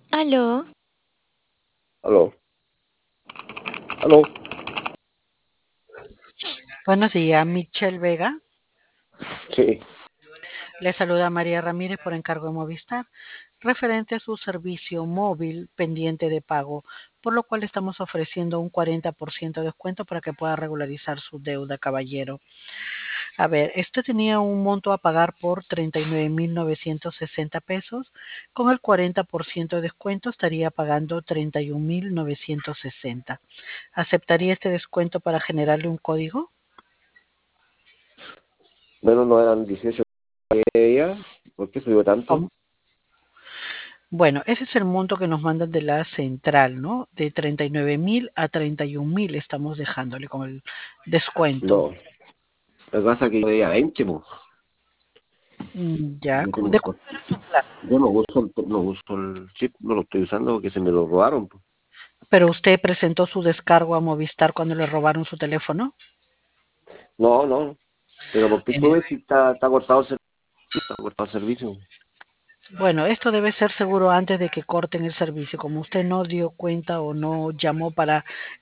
Aló, Aló, aló, Buenos días, Michelle Vega. sí, Le saluda María Ramírez por encargo de Movistar, referente a su servicio móvil pendiente de pago, por lo cual estamos ofreciendo un 40% de descuento para que pueda regularizar su deuda, caballero. A ver, este tenía un monto a pagar por 39.960 pesos. Con el 40% de descuento estaría pagando 31.960. ¿Aceptaría este descuento para generarle un código? menos no eran 18 ya, ¿por qué subió tanto? Bueno, ese es el monto que nos mandan de la central, ¿no? De 39.000 a 31.000 estamos dejándole con el descuento. No, lo que pasa es que yo veía 20, pues. Ya, Yo, tengo- ¿de cuánto era su plan? yo no uso el chip, no lo estoy usando porque se me lo robaron, pues. Pero usted presentó su descargo a Movistar cuando le robaron su teléfono. No, no, pero ¿por qué Eh, sube si está cortado el servicio? Está cortado el servicio. bueno, esto debe ser seguro antes de que corten el servicio. Como usted no dio cuenta o no llamó para